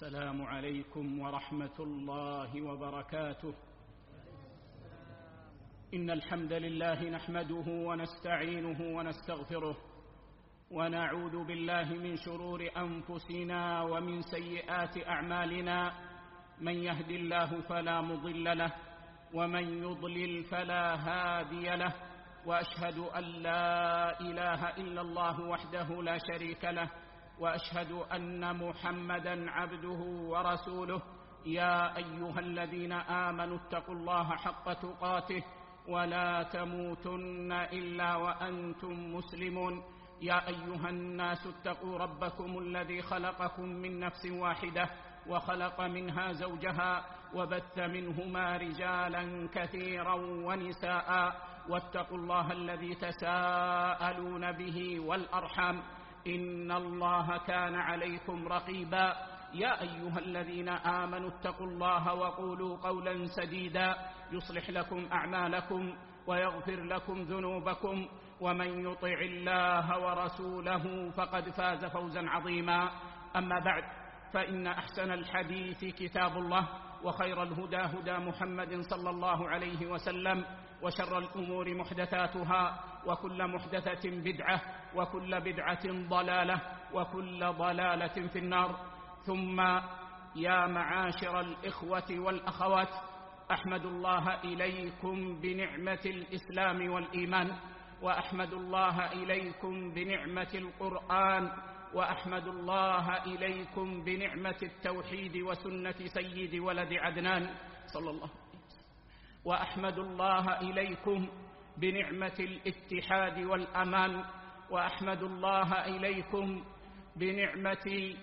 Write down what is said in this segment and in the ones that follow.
السلام عليكم ورحمة الله وبركاته. إن الحمد لله نحمده ونستعينه ونستغفره، ونعوذ بالله من شرور أنفسنا ومن سيئات أعمالنا. من يهد الله فلا مضل له، ومن يضلل فلا هادي له، وأشهد أن لا إله إلا الله وحده لا شريك له، وأشهد أن محمدًا عبده ورسوله. يا أيها الذين آمنوا اتقوا الله حق تقاته ولا تموتن إلا وأنتم مسلمون. يا أيها الناس اتقوا ربكم الذي خلقكم من نفس واحدة وخلق منها زوجها وبث منهما رجالا كثيرا ونساء، واتقوا الله الذي تساءلون به والأرحام، إن الله كان عليكم رقيبا. يا أيها الذين آمنوا اتقوا الله وقولوا قولا سديدا يصلح لكم أعمالكم ويغفر لكم ذنوبكم، ومن يطع الله ورسوله فقد فاز فوزا عظيما. أما بعد، فإن أحسن الحديث كتاب الله، وخير الهدى هدى محمد صلى الله عليه وسلم، وشر الأمور محدثاتها، وكل محدثة بدعة، وكل بدعة ضلالة، وكل ضلالة في النار. ثم يا معاشر الإخوة والأخوات، أحمد الله إليكم بنعمة الإسلام والإيمان، وأحمد الله إليكم بنعمة القرآن، وأحمد الله إليكم بنعمة التوحيد وسنة سيد ولد عدنان صلى الله عليه وسلم، وأحمد الله إليكم بنعمة الاتحاد والأمان، وأحمد الله إليكم بنعمة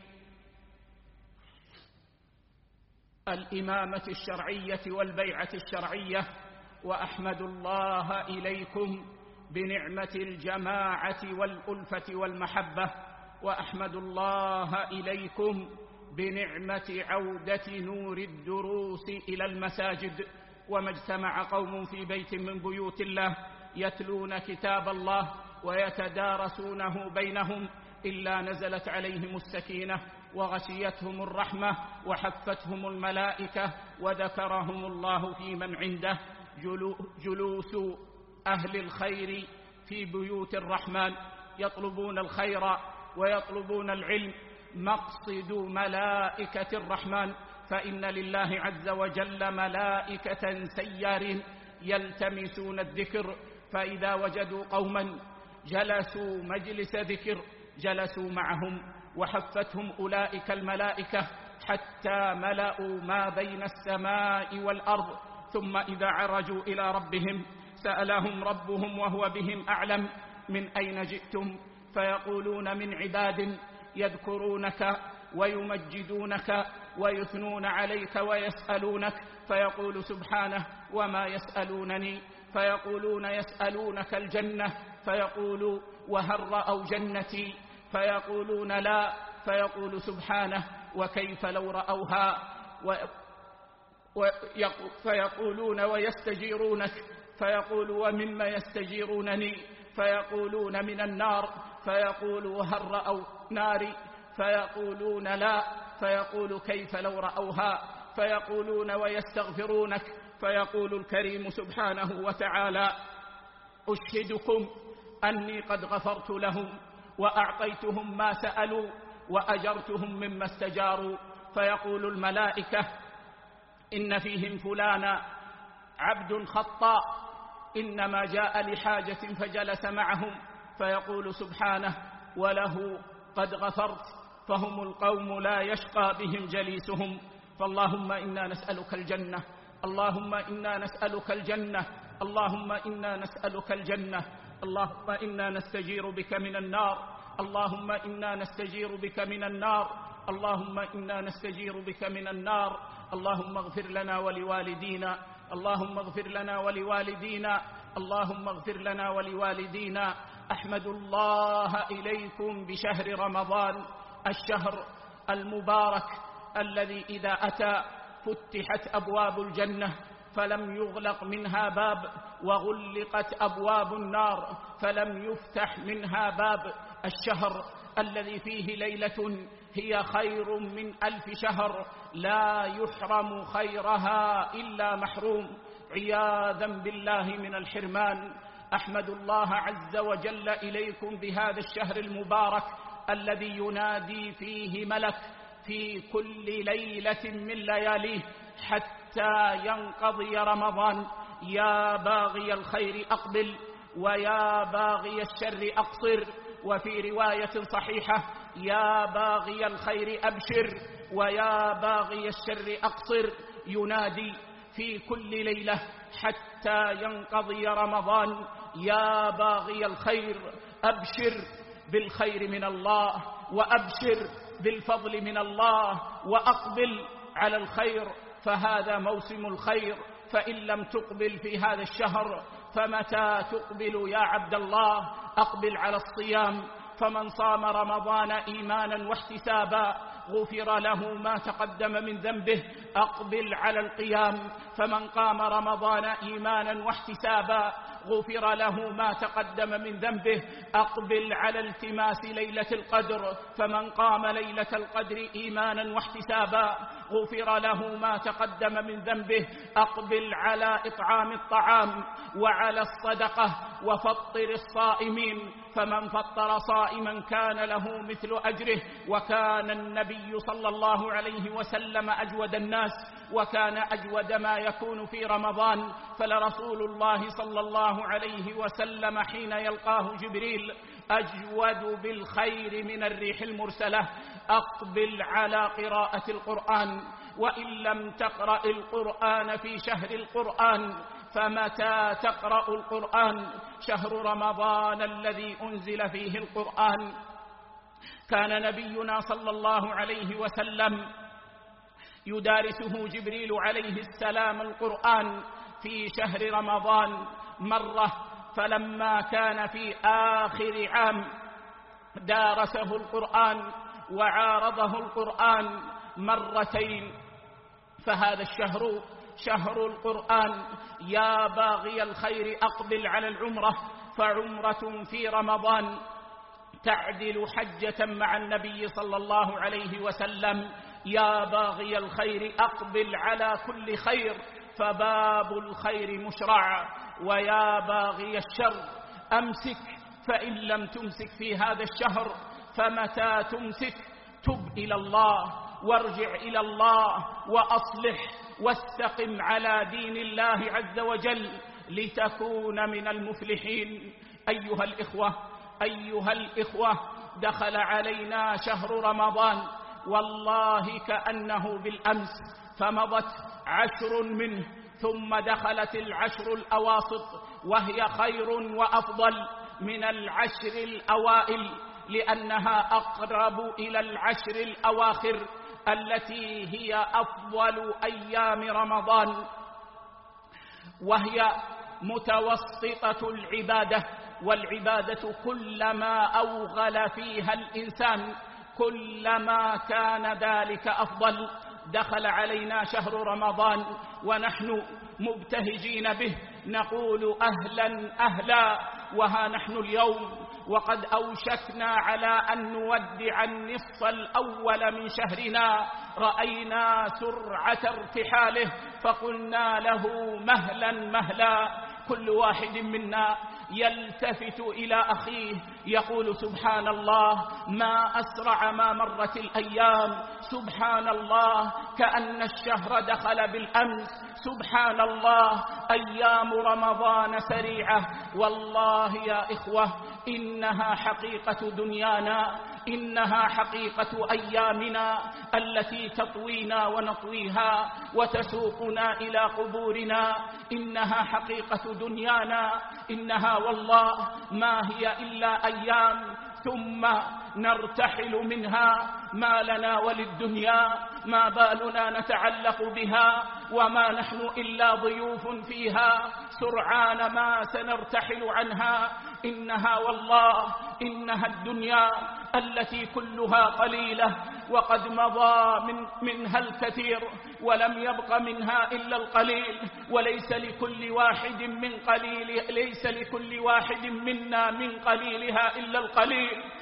الإمامة الشرعية والبيعة الشرعية، وأحمد الله إليكم بنعمة الجماعة والألفة والمحبة، وأحمد الله إليكم بنعمة عودة نور الدروس إلى المساجد. وما اجتمع قوم في بيت من بيوت الله يتلون كتاب الله ويتدارسونه بينهم إلا نزلت عليهم السكينة وغشيتهم الرحمة وحفتهم الملائكة وذكرهم الله في من عنده. جلوس أهل الخير في بيوت الرحمن يطلبون الخير ويطلبون العلم مقصد ملائكة الرحمن، فإن لله عز وجل ملائكة سيار يلتمسون الذكر، فإذا وجدوا قوما جلسوا مجلس ذكر جلسوا معهم، وحفتهم أولئك الملائكة حتى ملأوا ما بين السماء والأرض. ثم إذا عرجوا إلى ربهم سألهم ربهم وهو بهم أعلم: من أين جئتم؟ فيقولون: من عباد يذكرونك ويمجدونك ويثنون عليك ويسألونك. فيقول سبحانه: وما يسألونني؟ فيقولون: يسألونك الجنة. فيقول: وهل رأوا جنتي؟ فيقولون: لا. فيقول سبحانه: وكيف لو رأوها؟ فيقولون: ويستجيرونك. فيقول: ومما يستجيرونني؟ فيقولون: من النار. فيقول: وهل رأوا ناري؟ فيقولون: لا. فيقول: كيف لو رأوها؟ فيقولون: ويستغفرونك. فيقول الكريم سبحانه وتعالى: أشهدكم أني قد غفرت لهم وأعطيتهم ما سألوا وأجرتهم مما استجاروا. فيقول الملائكة: إن فيهم فلانا عبد خطاء إنما جاء لحاجة فجلس معهم. فيقول سبحانه: وله قد غفرت. فهم القوم لا يشقى بهم جليسهم. فاللهم إنا نسألك الجنة، اللهم إنا نسألك الجنة، اللهم إنا نسألك الجنة، اللهم إنا نستجير بك من النار، اللهم إنا نستجير بك من النار، اللهم إنا نستجير بك من النار. اللهم اغفر لنا ولوالدينا، اللهم اغفر لنا ولوالدينا، اللهم اغفر لنا ولوالدينا. أحمد الله إليكم بشهر رمضان، الشهر المبارك الذي إذا أتى فتحت أبواب الجنة فلم يغلق منها باب، وغلقت أبواب النار فلم يفتح منها باب. الشهر الذي فيه ليلة هي خير من 1000 شهر، لا يحرم خيرها إلا محروم، عياذا بالله من الحرمان. أحمد الله عز وجل إليكم بهذا الشهر المبارك الذي ينادي فيه ملك في كل ليلة من لياليه حتى ينقضي رمضان: يا باغي الخير أقبل ويا باغي الشر أقصر. وفي رواية صحيحة: يا باغي الخير أبشر ويا باغي الشر أقصر. ينادي في كل ليلة حتى ينقضي رمضان: يا باغي الخير أبشر بالخير من الله، وأبشر بالفضل من الله، وأقبل على الخير، فهذا موسم الخير. فإن لم تقبل في هذا الشهر فمتى تقبل يا عبد الله؟ أقبل على الصيام، فمن صام رمضان إيمانا واحتسابا غفر له ما تقدم من ذنبه. أقبل على القيام، فمن قام رمضان إيمانا واحتسابا غفر له ما تقدم من ذنبه. أقبل على التماس ليلة القدر، فمن قام ليلة القدر إيمانا واحتسابا غفر له ما تقدم من ذنبه. أقبل على إطعام الطعام وعلى الصدقة وفطر الصائمين، فمن فطر صائما كان له مثل أجره. وكان النبي صلى الله عليه وسلم أجود الناس، وكان أجود ما يكون في رمضان، فلرسول الله صلى الله عليه وسلم حين يلقاه جبريل أجود بالخير من الريح المرسلة. أقبل على قراءة القرآن، وإن لم تقرأ القرآن في شهر القرآن فمتى تقرأ القرآن؟ شهر رمضان الذي أنزل فيه القرآن. كان نبينا صلى الله عليه وسلم يدارسه جبريل عليه السلام القرآن في شهر رمضان مرة، فلما كان في آخر عام دارسه القرآن وعارضه القرآن مرتين. فهذا الشهر شهر القرآن. يا باغي الخير أقبل على العمرة، فعمرة في رمضان تعدل حجة مع النبي صلى الله عليه وسلم. يا باغي الخير أقبل على كل خير، فباب الخير مشرع. ويا باغي الشر أمسك، فإن لم تمسك في هذا الشهر فمتى تمسك؟ تب إلى الله وارجع إلى الله وأصلح واستقم على دين الله عز وجل لتكون من المفلحين. أيها الإخوة، دخل علينا شهر رمضان والله كأنه بالأمس، فمضت 10 منه، ثم دخلت العشر الأواسط وهي خير وأفضل من العشر الأوائل، لأنها أقرب إلى العشر الأواخر التي هي أفضل أيام رمضان، وهي متوسطة العبادة. والعبادة كلما أوغل فيها الإنسان كلما كان ذلك أفضل. دخل علينا شهر رمضان ونحن مبتهجين به، نقول أهلا أهلا، وها نحن اليوم وقد أوشكنا على أن نودع النصف الأول من شهرنا. رأينا سرعة ارتحاله فقلنا له مهلا مهلا. كل واحد منا يلتفت إلى أخيه يقول سبحان الله، ما أسرع ما مرت الأيام، سبحان الله كأن الشهر دخل بالأمس، سبحان الله أيام رمضان سريعة. والله يا إخوة إنها حقيقة دنيانا، إنها حقيقة أيامنا التي تطوينا ونطويها وتسوقنا إلى قبورنا. إنها حقيقة دنيانا، إنها والله ما هي إلا أيام ثم نرتحل منها. ما لنا وللدنيا، ما بالنا نتعلق بها، وما نحن إلا ضيوف فيها، سرعان ما سنرتحل عنها. إنها والله إنها الدنيا التي كلها قليلة، وقد مضى منها الكثير ولم يبق منها إلا القليل، وليس لكل واحد منا من قليلها إلا القليل.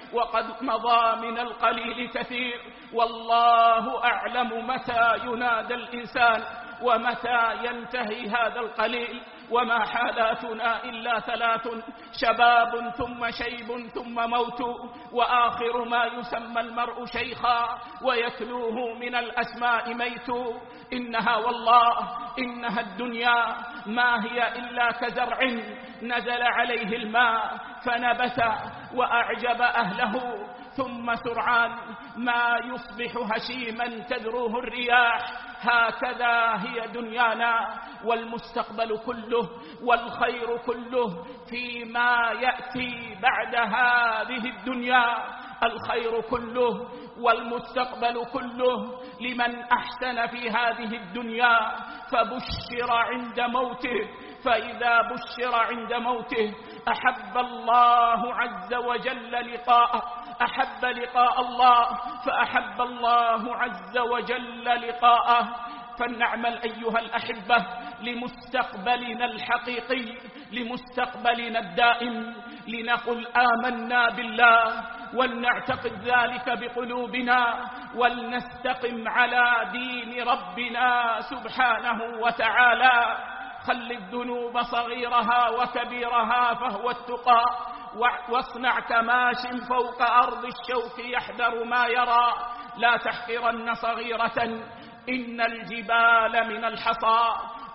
وقد مضى من القليل كثير. والله أعلم متى ينادى الإنسان ومتى ينتهي هذا القليل. وما حالاتنا إلا ثلاث: شباب ثم شيب ثم موت، وآخر ما يسمى المرء شيخا ويتلوه من الأسماء ميت. إنها والله إنها الدنيا ما هي إلا كزرع نزل عليه الماء فنبت وأعجب أهله، ثم سرعان ما يصبح هشيما تذروه الرياح. هكذا هي دنيانا، والمستقبل كله والخير كله فيما يأتي بعد هذه الدنيا. الخير كله والمستقبل كله لمن أحسن في هذه الدنيا فبشر عند موته. فإذا بشر عند موته أحب الله عز وجل لقاءه، أحب لقاء الله فأحب الله عز وجل لقاءه. فلنعمل أيها الأحبة لمستقبلنا الحقيقي، لمستقبلنا الدائم، لنقل آمنا بالله ولنعتقد ذلك بقلوبنا، ولنستقم على دين ربنا سبحانه وتعالى. خل الذنوب صغيرها وكبيرها فهو التقى، واصنع كماش فوق أرض الشوك يحذر ما يرى. لا تحقرن صغيرة إن الجبال من الحصى.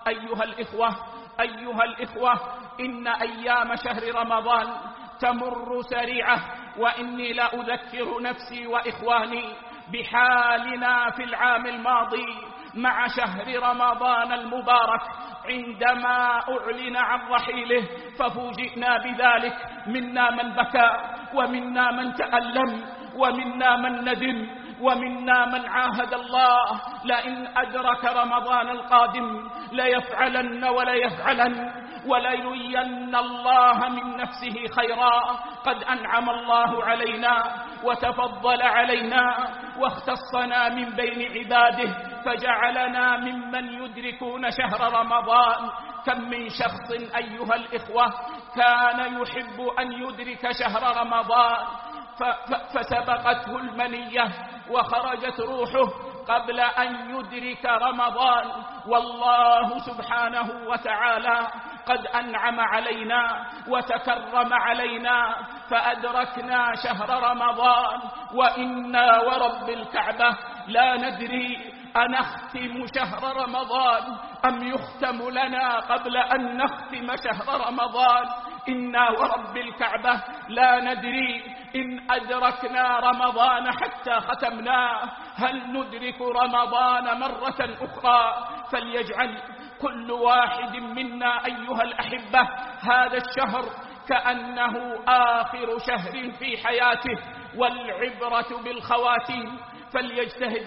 أيها الإخوة إن أيام شهر رمضان تمر سريعة، وإني لا أذكر نفسي وإخواني بحالنا في العام الماضي مع شهر رمضان المبارك عندما أعلن عن رحيله ففوجئنا بذلك. منا من بكى، ومنا من تألم، ومنا من ندم، ومنا من عاهد الله لئن أدرك رمضان القادم ليفعلن وليفعلن وليرين الله من نفسه خيرا. قد أنعم الله علينا وتفضل علينا واختصنا من بين عباده فجعلنا ممن يدركون شهر رمضان. كم من شخص أيها الإخوة كان يحب أن يدرك شهر رمضان فسبقته المنية وخرجت روحه قبل أن يدرك رمضان. والله سبحانه وتعالى قد أنعم علينا وتكرم علينا فأدركنا شهر رمضان، وإنا ورب الكعبة لا ندري أنختم شهر رمضان أم يختم لنا قبل أن نختم شهر رمضان. إنا ورب الكعبة لا ندري إن أدركنا رمضان حتى ختمناه هل ندرك رمضان مرة أخرى. فليجعل كل واحد منا أيها الأحبة هذا الشهر كأنه آخر شهر في حياته، والعبرة بالخواتيم. فليجتهد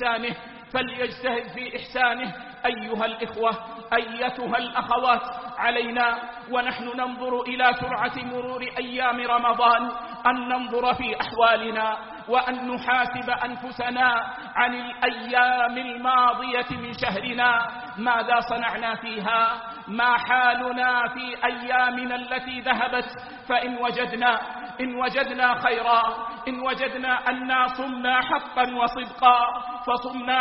في إحسانه أيها الإخوة أيتها الأخوات. علينا ونحن ننظر إلى سرعة مرور أيام رمضان أن ننظر في أحوالنا وأن نحاسب أنفسنا عن الأيام الماضية من شهرنا. ماذا صنعنا فيها؟ ما حالنا في أيامنا التي ذهبت؟ فإن وجدنا خيرا، إن وجدنا أننا صمنا حقا وصدقا فصمنا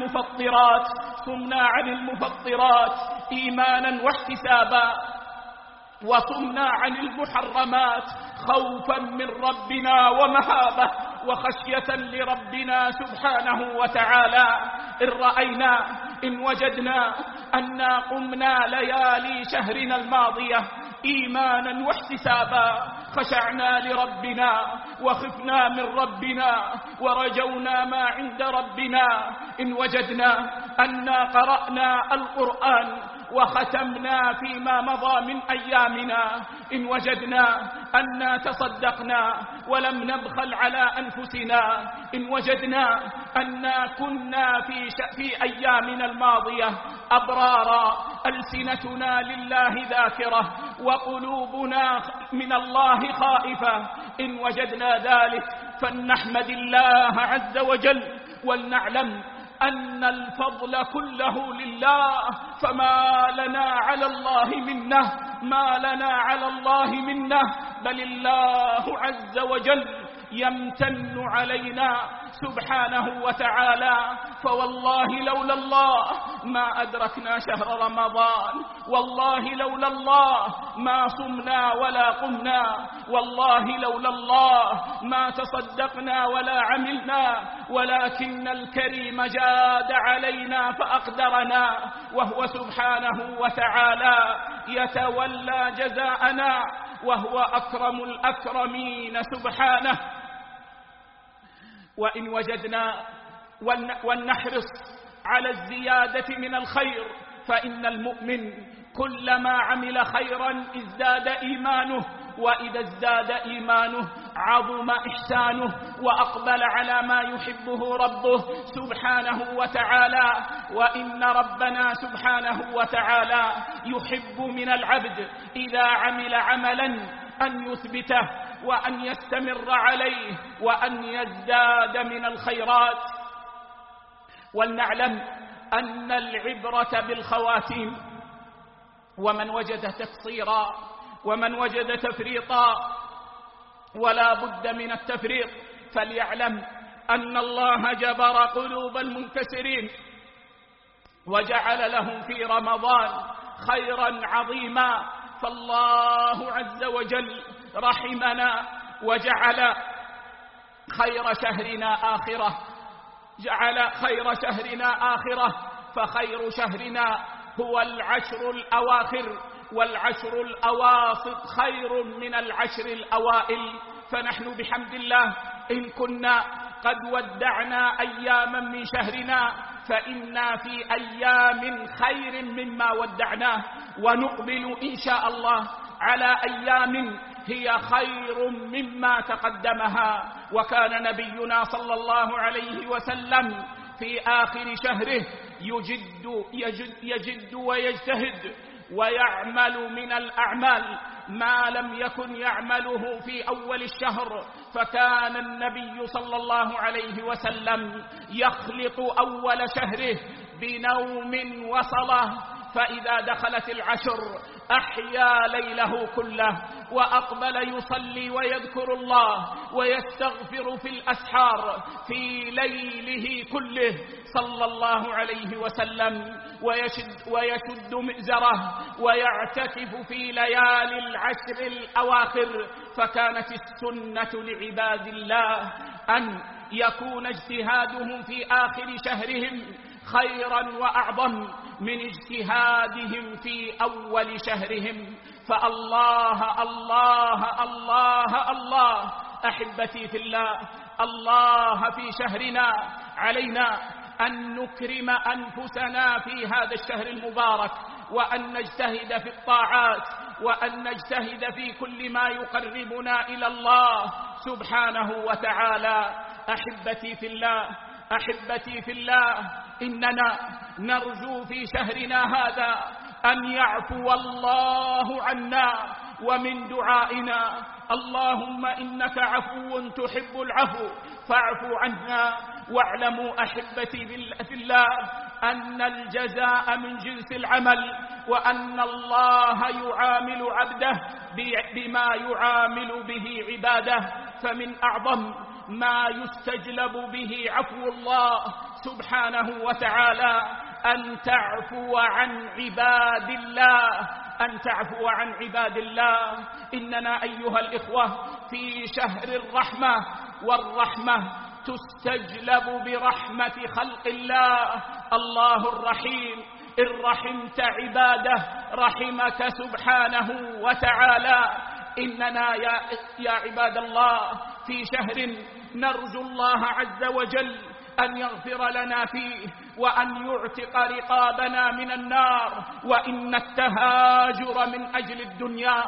عن المفطرات إيمانا واحتسابا، وصمنا عن المحرمات خوفا من ربنا ومهابة وخشية لربنا سبحانه وتعالى. إن وجدنا أننا قمنا ليالي شهرنا الماضية إيمانا واحتسابا، خشعنا لربنا وخفنا من ربنا ورجونا ما عند ربنا. إن وجدنا أننا قرأنا القرآن وختمنا فيما مضى من أيامنا، إن وجدنا أننا تصدقنا ولم نبخل على أنفسنا، إن وجدنا أننا كنا في أيامنا الماضية أبرارا ألسنتنا لله ذاكرة وقلوبنا من الله خائفة، إن وجدنا ذلك فلنحمد الله عز وجل ولنعلم أن الفضل كله لله، فما لنا على الله منه، بل الله عز وجل يمتن علينا سبحانه وتعالى. فوالله لولا الله ما أدركنا شهر رمضان، والله لولا الله ما صمنا ولا قمنا، والله لولا الله ما تصدقنا ولا عملنا، ولكن الكريم جاد علينا فأقدرنا، وهو سبحانه وتعالى يتولى جزاءنا، وهو أكرم الأكرمين سبحانه. وإن وجدنا ولنحرص على الزيادة من الخير، فإن المؤمن كلما عمل خيرا ازداد إيمانه، وإذا ازداد إيمانه عظم إحسانه، وأقبل على ما يحبه ربه سبحانه وتعالى. وإن ربنا سبحانه وتعالى يحب من العبد إذا عمل عملا أن يثبته وأن يستمر عليه وأن يزداد من الخيرات. ولنعلم أن العبرة بالخواتيم، ومن وجد تقصيرا ومن وجد تفريطا ولا بد من التفريط فليعلم أن الله جبر قلوب المنكسرين وجعل لهم في رمضان خيرا عظيما. فالله عز وجل رحمنا وجعل خير شهرنا آخرة، جعل خير شهرنا آخرة، فخير شهرنا هو العشر الأواخر، والعشر الأواسط خير من العشر الأوائل. فنحن بحمد الله إن كنا قد ودعنا أياما من شهرنا فإنا في أيام خير مما ودعناه، ونقبل إن شاء الله على أيام هي خير مما تقدمها. وكان نبينا صلى الله عليه وسلم في آخر شهره يجد ويجتهد ويعمل من الأعمال ما لم يكن يعمله في أول الشهر. فكان النبي صلى الله عليه وسلم يخلط أول شهره بنوم وصلاة، فإذا دخلت العشر أحيا ليله كله وأقبل يصلي ويذكر الله ويستغفر في الأسحار في ليله كله صلى الله عليه وسلم، ويشد مئزره ويعتكف في ليالي العشر الأواخر. فكانت السنة لعباد الله أن يكون اجتهادهم في آخر شهرهم خيرا وأعظم من اجتهادهم في أول شهرهم. فالله الله الله الله أحبتي في الله، الله في شهرنا علينا أن نكرم أنفسنا في هذا الشهر المبارك، وأن نجتهد في الطاعات، وأن نجتهد في كل ما يقربنا إلى الله سبحانه وتعالى. أحبتي في الله، أحبتي في الله، إننا نرجو في شهرنا هذا أن يعفو الله عنا، ومن دعائنا اللهم إنك عفو تحب العفو فاعف عنا. واعلموا أحبتي في الله أن الجزاء من جنس العمل، وأن الله يعامل عبده بما يعامل به عباده. فمن أعظم ما يستجلب به عفو الله سبحانه وتعالى أن تعفو عن عباد الله، أن تعفو عن عباد الله. إننا أيها الإخوة في شهر الرحمة، والرحمة تستجلب برحمة خلق الله. الله الرحيم، إن رحمت عباده رحمك سبحانه وتعالى. إننا يا عباد الله في شهر نرجو الله عز وجل أن يغفر لنا فيه، وأن يعتق رقابنا من النار. وإن التهاجر من أجل الدنيا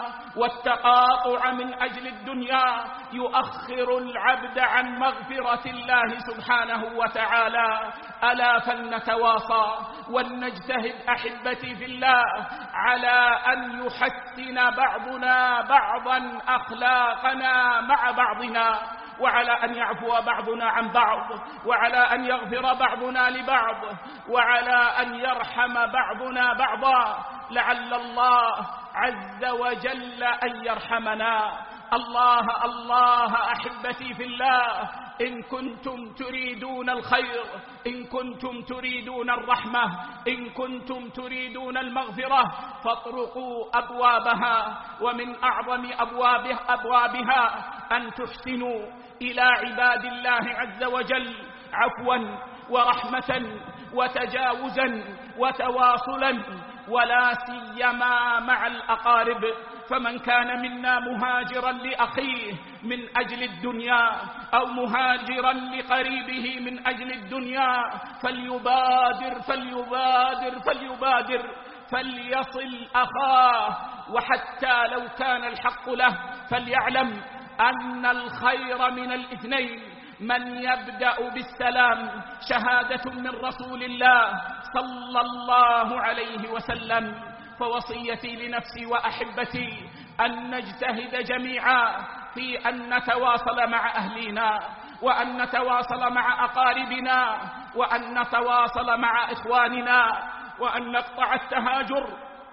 والتقاطع من أجل الدنيا يؤخر العبد عن مغفرة الله سبحانه وتعالى. ألا فلنتواصى ولنجتهد أحبتي في الله على أن يحسن بعضنا بعضا أخلاقنا مع بعضنا، وعلى أن يعفو بعضنا عن بعض، وعلى أن يغفر بعضنا لبعض، وعلى أن يرحم بعضنا بعضا، لعل الله عز وجل أن يرحمنا. الله الله أحبتي في الله، إن كنتم تريدون الخير، إن كنتم تريدون الرحمة، إن كنتم تريدون المغفرة فاطرقوا أبوابها، ومن أعظم أبوابها أن تحسنوا إلى عباد الله عز وجل عفوا ورحمة وتجاوزا وتواصلا، ولا سيما مع الأقارب. فمن كان منا مهاجرا لأخيه من أجل الدنيا أو مهاجرا لقريبه من أجل الدنيا فليبادر فليبادر فليبادر فليصل أخاه، وحتى لو كان الحق له فليعلم أن الخير من الاثنين. من يبدأ بالسلام شهادة من رسول الله صلى الله عليه وسلم. فوصيتي لنفسي وأحبتي أن نجتهد جميعا في أن نتواصل مع أهلنا، وأن نتواصل مع أقاربنا، وأن نتواصل مع إخواننا، وأن نقطع التهاجر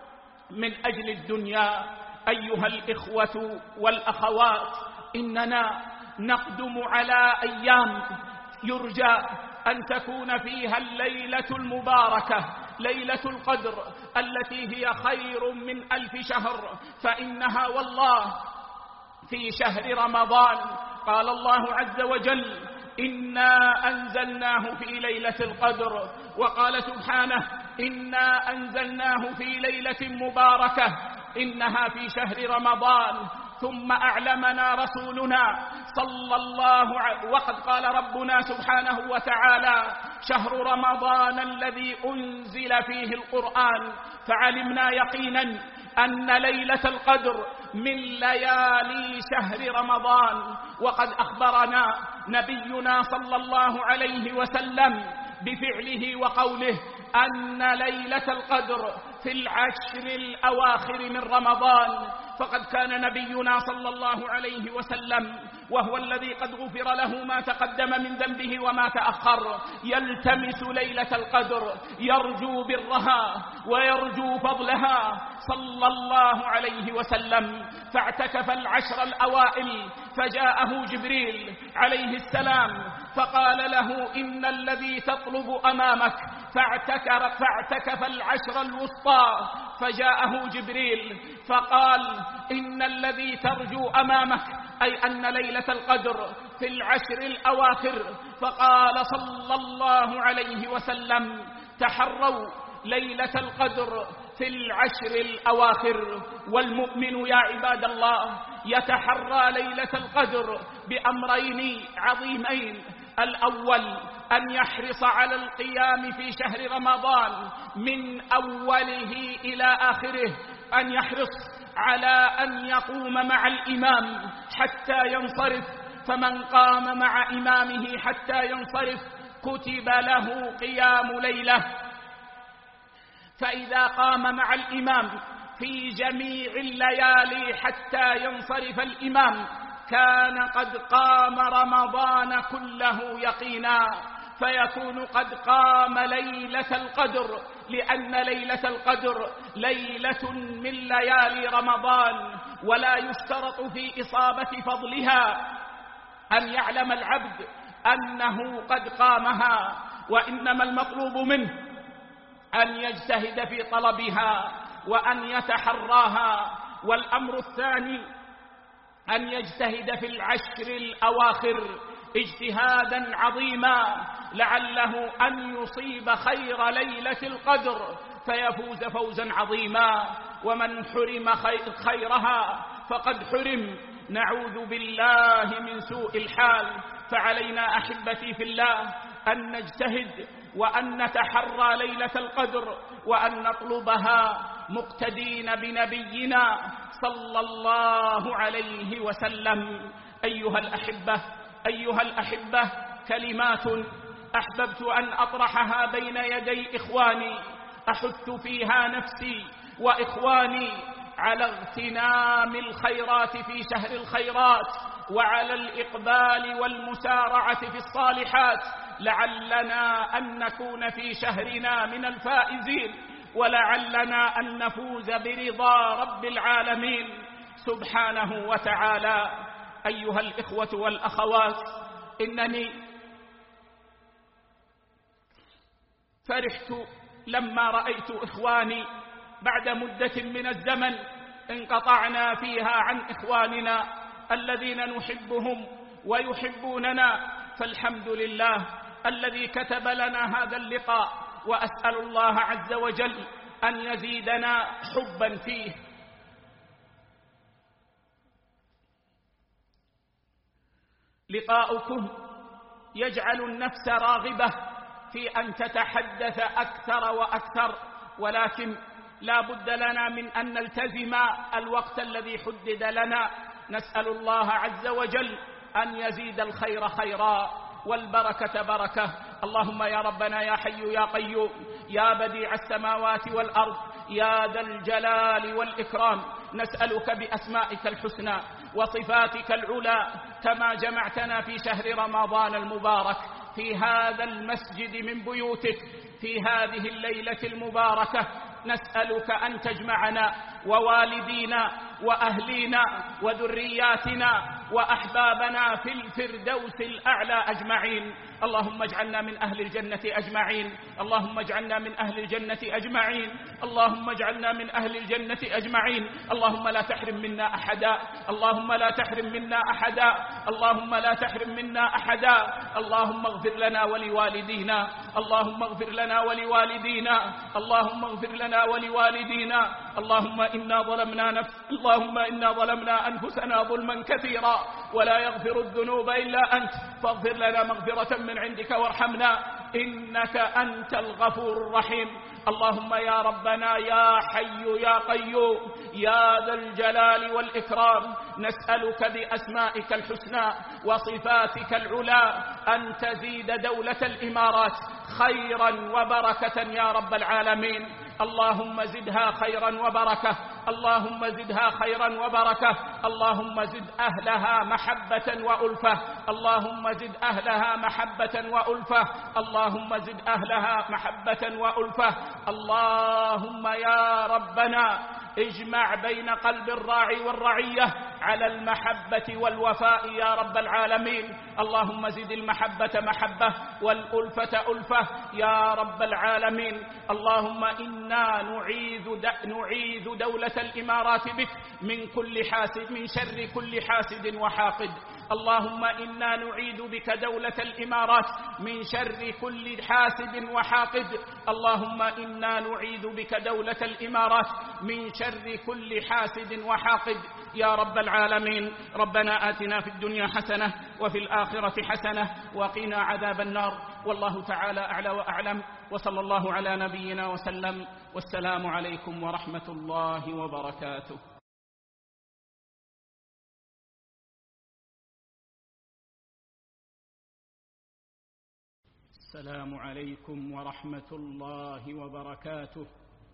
من أجل الدنيا. أيها الإخوة والأخوات، إننا نقدم على أيام يرجى أن تكون فيها الليلة المباركة، ليلة القدر التي هي خير من 1000 شهر، فإنها والله في شهر رمضان. قال الله عز وجل: إنا أنزلناه في ليلة القدر، وقال سبحانه: إنا أنزلناه في ليلة مباركة إنها في شهر رمضان. ثم أعلمنا رسولنا صلى الله عليه وقد قال ربنا سبحانه وتعالى: شهر رمضان الذي أنزل فيه القرآن. فعلمنا يقينا أن ليلة القدر من ليالي شهر رمضان. وقد أخبرنا نبينا صلى الله عليه وسلم بفعله وقوله أن ليلة القدر في العشر الأواخر من رمضان. فقد كان نبينا صلى الله عليه وسلم وهو الذي قد غفر له ما تقدم من ذنبه وما تأخر يلتمس ليلة القدر، يرجو برها ويرجو فضلها صلى الله عليه وسلم. فاعتكف العشر الأوائل، فجاءه جبريل عليه السلام فقال له: إن الذي تطلب أمامك. فاعتكف العشر الوسطى، فجاءه جبريل فقال: إن الذي ترجو أمامك، أي أن ليلة القدر في العشر الأواخر. فقال صلى الله عليه وسلم: تحروا ليلة القدر في العشر الأواخر. والمؤمن يا عباد الله يتحرى ليلة القدر بأمرين عظيمين: الأول أن يحرص على القيام في شهر رمضان من أوله إلى آخره، أن يحرص على أن يقوم مع الإمام حتى ينصرف، فمن قام مع إمامه حتى ينصرف كتب له قيام ليلة. فإذا قام مع الإمام في جميع الليالي حتى ينصرف الإمام كان قد قام رمضان كله يقينا، فيكون قد قام ليلة القدر، لأن ليلة القدر ليلة من ليالي رمضان. ولا يشترط في إصابة فضلها أن يعلم العبد أنه قد قامها، وإنما المطلوب منه أن يجتهد في طلبها وأن يتحراها. والأمر الثاني أن يجتهد في العشر الأواخر اجتهادا عظيما لعله أن يصيب خير ليلة القدر فيفوز فوزا عظيما. ومن حرم خيرها فقد حرم، نعوذ بالله من سوء الحال. فعلينا أحبتي في الله أن نجتهد وأن نتحرى ليلة القدر وأن نطلبها مقتدين بنبينا صلى الله عليه وسلم. أيها الأحبة، كلمات أحببت أن أطرحها بين يدي إخواني أحث فيها نفسي وإخواني على اغتنام الخيرات في شهر الخيرات، وعلى الإقبال والمسارعة في الصالحات، لعلنا أن نكون في شهرنا من الفائزين، ولعلنا أن نفوز برضا رب العالمين. سبحانه وتعالى. أيها الإخوة والأخوات، إنني فرحت لما رأيت إخواني بعد مدة من الزمن انقطعنا فيها عن إخواننا الذين نحبهم ويحبوننا، فالحمد لله الذي كتب لنا هذا اللقاء، وأسأل الله عز وجل أن يزيدنا حبا فيه. لقاؤكم يجعل النفس راغبة في أن تتحدث أكثر وأكثر، ولكن لا بد لنا من أن نلتزم الوقت الذي حدد لنا. نسأل الله عز وجل أن يزيد الخير خيرا والبركة بركة. اللهم يا ربنا يا حي يا قيوم يا بديع السماوات والأرض يا ذا الجلال والإكرام، نسألك بأسمائك الحسنى وصفاتك العلى كما جمعتنا في شهر رمضان المبارك في هذا المسجد من بيوتك في هذه الليلة المباركة، نسألك أن تجمعنا ووالدينا وأهلينا وذرياتنا وأحبابنا في الفردوس الأعلى أجمعين. اللهم اجعلنا من أهل الجنة أجمعين، اللهم اجعلنا من أهل الجنة أجمعين، اللهم اجعلنا من أهل الجنة أجمعين. اللهم لا تحرم منا أحدا، اللهم لا تحرم منا أحدا، اللهم لا تحرم منا أحدا. اللهم اغفر لنا ولوالدينا، اللهم اغفر لنا ولوالدينا، اللهم اغفر لنا ولوالدينا. اللهم إنا ظلمنا أنفسنا ظلما كثيرا ولا يغفر الذنوب إلا أنت، فاغفر لنا مغفرة من عندك وارحمنا إنك أنت الغفور الرحيم. اللهم يا ربنا يا حي يا قيوم يا ذا الجلال والإكرام، نسألك بأسمائك الحسنى وصفاتك العلى أن تزيد دولة الإمارات خيرا وبركة يا رب العالمين. اللهم زدها خيرا وبركة، اللهم زدها خيرا وبركة، اللهم زد أهلها محبة وألفة، اللهم زد أهلها محبة وألفة، اللهم زد أهلها محبة وألفة. اللهم يا ربنا اجمع بين قلب الراعي والرعية على المحبة والوفاء يا رب العالمين. اللهم زد المحبة محبة والألفة ألفة يا رب العالمين. اللهم إنا نعيذ دولة الإمارات بك من شر كل حاسد وحاقد. اللهم إنا نعيذ بك دولة الإمارات من شر كل حاسد وحاقد. اللهم إنا نعيذ بك دولة الإمارات من شر كل حاسد وحاقد يا رب العالمين. ربنا آتنا في الدنيا حسنة وفي الآخرة حسنة وقنا عذاب النار. والله تعالى أعلى وأعلم، وصلى الله على نبينا وسلم، والسلام عليكم ورحمة الله وبركاته. السلام عليكم ورحمة الله وبركاته.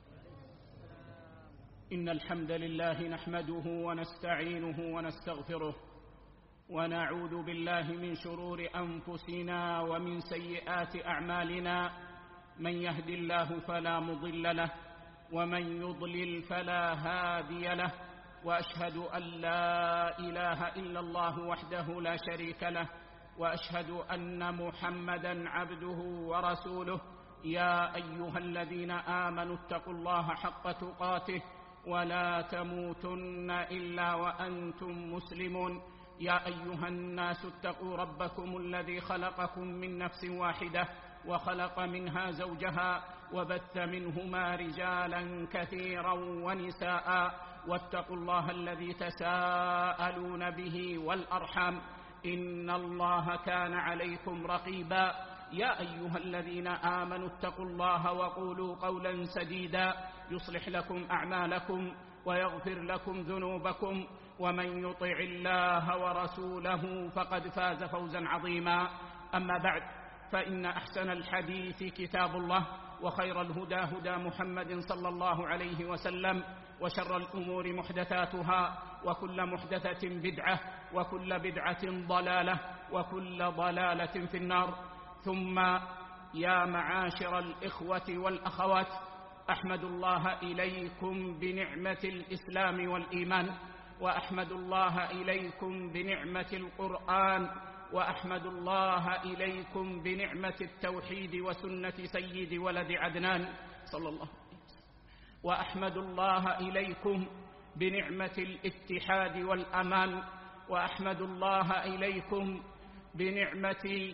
إن الحمد لله نحمده ونستعينه ونستغفره، ونعوذ بالله من شرور أنفسنا ومن سيئات أعمالنا. من يهد الله فلا مضل له، ومن يضلل فلا هادي له، وأشهد أن لا إله إلا الله وحده لا شريك له، وأشهد أن محمدًا عبده ورسوله. يا أيها الذين آمنوا اتقوا الله حق تقاته ولا تموتن إلا وأنتم مسلمون. يا أيها الناس اتقوا ربكم الذي خلقكم من نفس واحدة وخلق منها زوجها وبث منهما رجالا كثيرا ونساء، واتقوا الله الذي تساءلون به والأرحام إن الله كان عليكم رقيبا. يا أيها الذين آمنوا اتقوا الله وقولوا قولا سديدا يصلح لكم أعمالكم ويغفر لكم ذنوبكم، ومن يطع الله ورسوله فقد فاز فوزا عظيما. أما بعد، فإن أحسن الحديث كتاب الله، وخير الهدى هدى محمد صلى الله عليه وسلم، وشر الأمور محدثاتها، وكل محدثة بدعة، وكل بدعة ضلالة، وكل ضلالة في النار. ثم يا معاشر الإخوة والأخوات، أحمد الله إليكم بنعمة الإسلام والإيمان، وأحمد الله إليكم بنعمة القرآن، وأحمد الله إليكم بنعمة التوحيد وسنة سيد ولد عدنان صلى الله عليه وسلم، وأحمد الله إليكم بنعمة الاتحاد والأمان، وأحمد الله إليكم بنعمة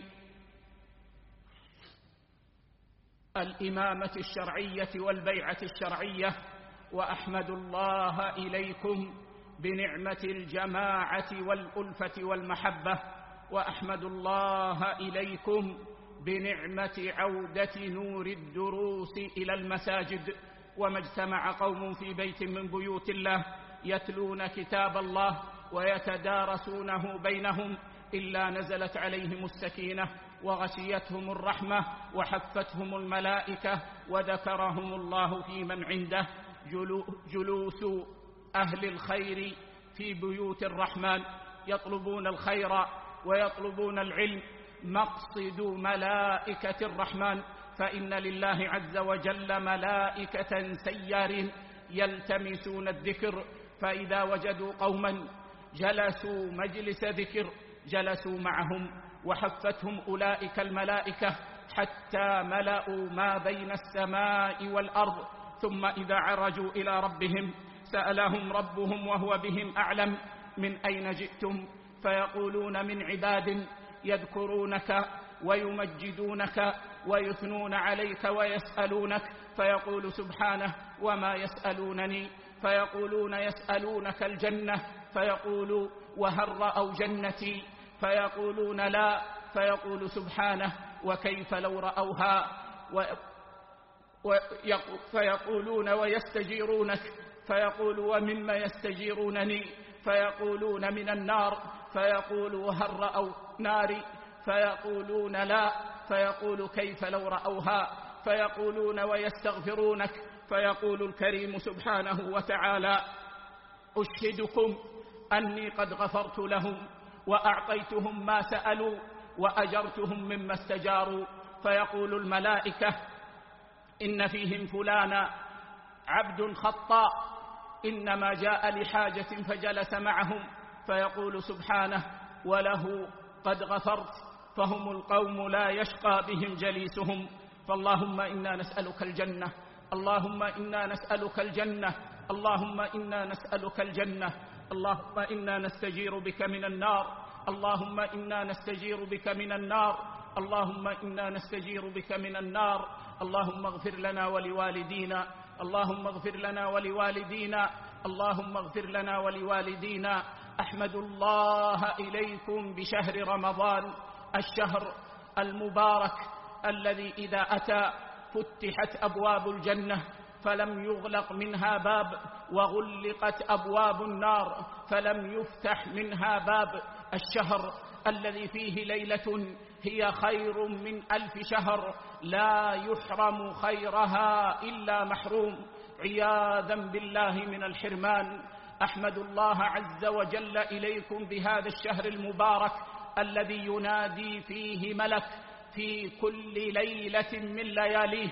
الإمامة الشرعية والبيعة الشرعية، وأحمد الله إليكم بنعمة الجماعة والألفة والمحبة، وأحمد الله إليكم بنعمة عودة نور الدروس إلى المساجد. وما اجتمع قوم في بيت من بيوت الله يتلون كتاب الله ويتدارسونه بينهم إلا نزلت عليهم السكينة وغشيتهم الرحمة وحفتهم الملائكة وذكرهم الله في من عنده. جلوس أهل الخير في بيوت الرحمن يطلبون الخير ويطلبون العلم مقصد ملائكة الرحمن، فإن لله عز وجل ملائكة سيار يلتمسون الذكر، فإذا وجدوا قوما جلسوا مجلس ذكر جلسوا معهم وحفتهم أولئك الملائكة حتى ملأوا ما بين السماء والأرض، ثم إذا عرجوا إلى ربهم سألهم ربهم وهو بهم أعلم من أين جئتم، فيقولون من عباد يذكرونك ويمجدونك ويثنون عليك ويسألونك، فيقول سبحانه وما يسألونني، فيقولون يسألونك الجنة، فيقول وهل رأوا جنتي، فيقولون لا، فيقول سبحانه وكيف لو رأوها، فيقولون ويستجيرونك، فيقول ومما يستجيرونني، فيقولون من النار، فيقول وهل رأوا ناري، فيقولون لا، فيقول كيف لو رأوها، فيقولون ويستغفرونك، فيقول الكريم سبحانه وتعالى أشهدكم أني قد غفرت لهم وأعطيتهم ما سألوا وأجرتهم مما استجاروا، فيقول الملائكة إن فيهم فلانا عبد خطاء إنما جاء لحاجة فجلس معهم، فيقول سبحانه وله قد غفرت، فهم القوم لا يشقى بهم جليسهم. فاللهم إنا نسألك الجنة، اللهم إنا نسألك الجنة، اللهم إنا نسألك الجنة، اللهم إنا نستجير بك من النار، اللهم إنا نستجير بك من النار، اللهم إنا نستجير بك من النار. اللهم اغفر لنا ولوالدينا، اللهم اغفر لنا ولوالدينا، اللهم اغفر لنا ولوالدينا. أحمد الله إليكم بشهر رمضان، الشهر المبارك الذي إذا أتى فتحت أبواب الجنة فلم يغلق منها باب، وغلقت أبواب النار فلم يفتح منها باب. الشهر الذي فيه ليلة هي خير من 1000 شهر، لا يحرم خيرها إلا محروم، عياذا بالله من الحرمان. أحمد الله عز وجل إليكم بهذا الشهر المبارك الذي ينادي فيه ملك في كل ليلة من لياليه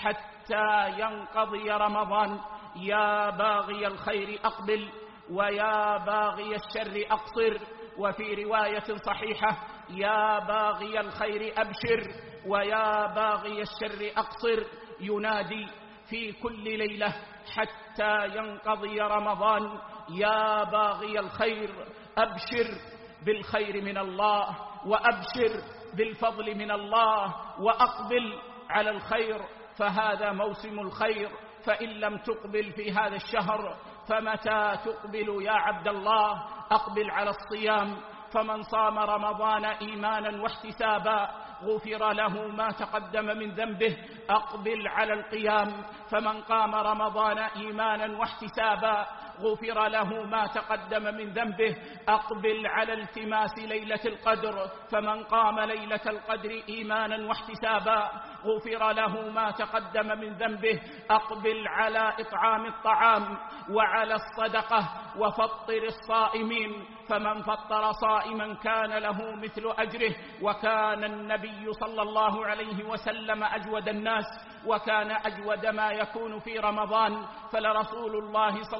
حتى ينقضي رمضان: يا باغي الخير أقبل ويا باغي الشر أقصر. وفي رواية صحيحة: يا باغي الخير أبشر ويا باغي الشر أقصر. ينادي في كل ليلة حتى ينقضي رمضان: يا باغي الخير أبشر بالخير من الله، وأبشر بالفضل من الله، وأقبل على الخير، فهذا موسم الخير. فإن لم تقبل في هذا الشهر فمتى تقبل يا عبد الله؟ أقبل على الصيام، فمن صام رمضان إيمانا واحتسابا غفر له ما تقدم من ذنبه. أقبل على القيام، فمن قام رمضان إيمانا واحتسابا غفر له ما تقدم من ذنبه. أقبل على التماس ليلة القدر، فمن قام ليلة القدر إيمانا واحتسابا غفر له ما تقدم من ذنبه. أقبل على إطعام الطعام وعلى الصدقة وفطر الصائمين، فمن فطر صائما كان له مثل أجره. وكان النبي صلى الله عليه وسلم أجود الناس، وكان أجود ما يكون في رمضان، فلرسول الله صلى الله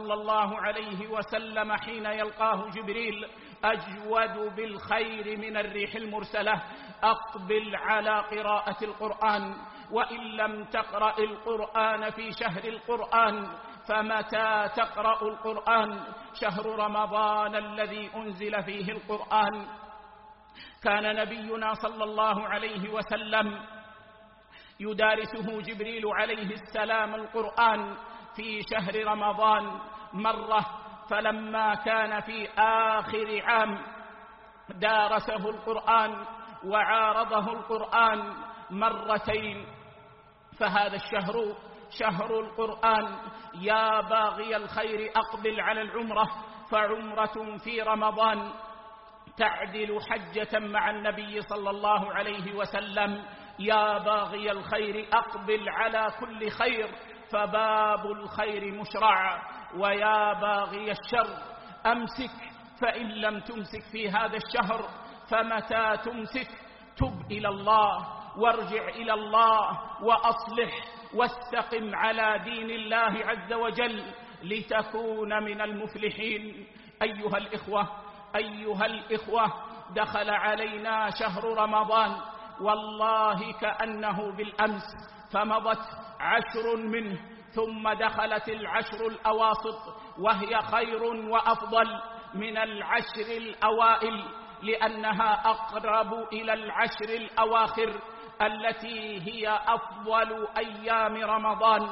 الله عليه وسلم حين يلقاه جبريل: أجود بالخير من الريح المرسلة، أقبل على قراءة القرآن، وإن لم تقرأ القرآن في شهر القرآن فمتى تقرأ القرآن؟ شهر رمضان الذي أنزل فيه القرآن. كان نبينا صلى الله عليه وسلم يدارسه جبريل عليه السلام القرآن في شهر رمضان مرة، فلما كان في آخر عام دارسه القرآن وعارضه القرآن مرتين. فهذا الشهر شهر القرآن. يا باغي الخير أقبل على العمرة، فعمرة في رمضان تعدل حجة مع النبي صلى الله عليه وسلم. يا باغي الخير أقبل على كل خير، فباب الخير مشرع. ويا باغي الشر أمسك، فإن لم تمسك في هذا الشهر فمتى تمسك؟ تب إلى الله وارجع إلى الله وأصلح واستقم على دين الله عز وجل لتكون من المفلحين. أيها الإخوة، دخل علينا شهر رمضان والله كأنه بالأمس، فمضت 10 منه، ثم دخلت العشر الأواسط وهي خير وأفضل من العشر الأوائل، لأنها أقرب إلى العشر الأواخر التي هي أفضل أيام رمضان،